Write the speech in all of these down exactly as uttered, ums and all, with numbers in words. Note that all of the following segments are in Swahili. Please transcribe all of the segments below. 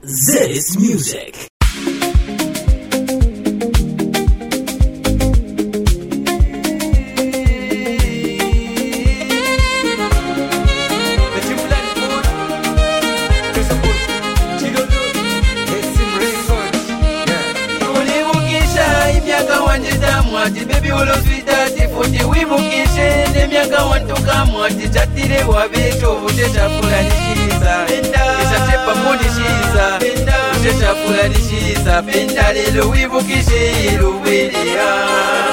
This music. Baby olo sweetheart futi wibukishe nemyaka wantuka mwati chatire wabeto uteta fulanishiza isatepa munishiza uteta fulanishiza penda lelo wibukishe lubelia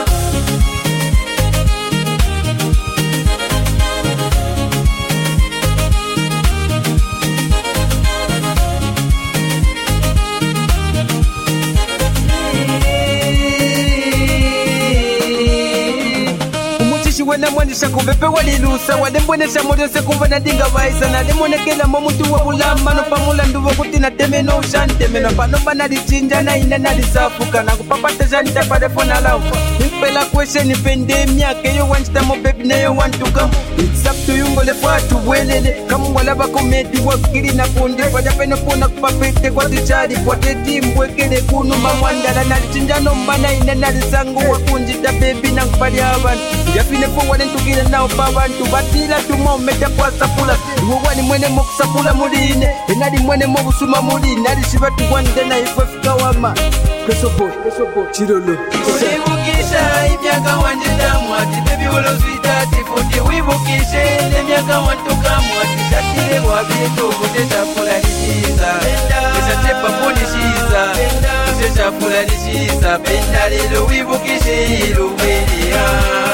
Wena mwanisha kubepe walilusa wadembwenesha modose kumva na dinga vaisa na demonekela momutu wa bulama no pamula nduvo kuti na temeno ushantemeno pano banalichinja na ina nalisafuka na kupapata janta pade fona laufa impela question pandemia keyo wanchita mo baby neyo wantuka it's up to you ngole fatu welele kamu wala bakomedi wakili na kundi kwa japeno pona kupapete kwa tichari kwa tetimbwe kele kunu mamwandala nalichinja no mbana ina nalisangu wakunjita baby na kupali abantu yapine po wane tukile nao pa bantu batila tumometa kwa sapula uwani mwene mo kusapula muline enali mwene mo busuma muline ali shibatu wande na ifafika wama Keso boy, keso boy, chirolo Wibukisha imyaka wanje damwati baby olo sweetheart futi wibukishe nemyaka wantuka mwati chatile wabeto uteta fulanishiza isatepa munishiza uteta fulanishiza penda lelo wibukishe lubelia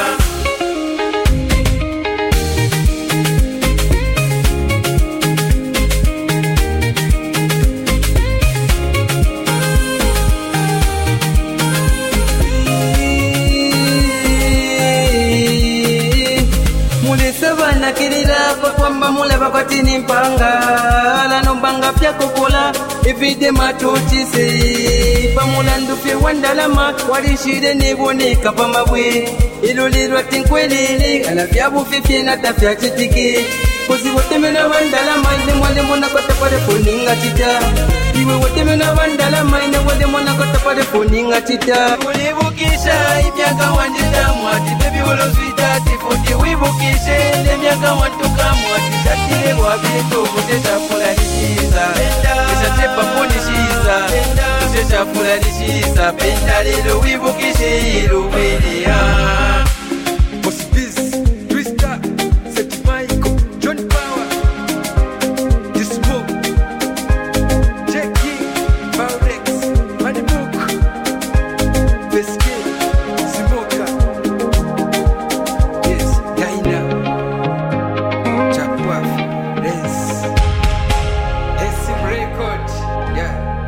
Sabana kirila kwa kwamba mule wakati ni mpanga ala no banga pya kokola evide matochi se pamula ndufe wandalama walishide neboneka pamabwe ilolirwa tinkwelele ala vyabu fifi na tafya chitiki kozi wotemena wandalama ine mwale mona kota pare poninga chita iwe wotemena wandalama ine mwale mona kota pare poninga chita ulibukisha imyaka wanje damwati baby olo sweetheart futi wibukishe nemyaka wantuka mwati chatile wabeto uteta fulanishiza isatepa munishiza uteta fulanishiza penda lelo wibukishe lubelia Yeah.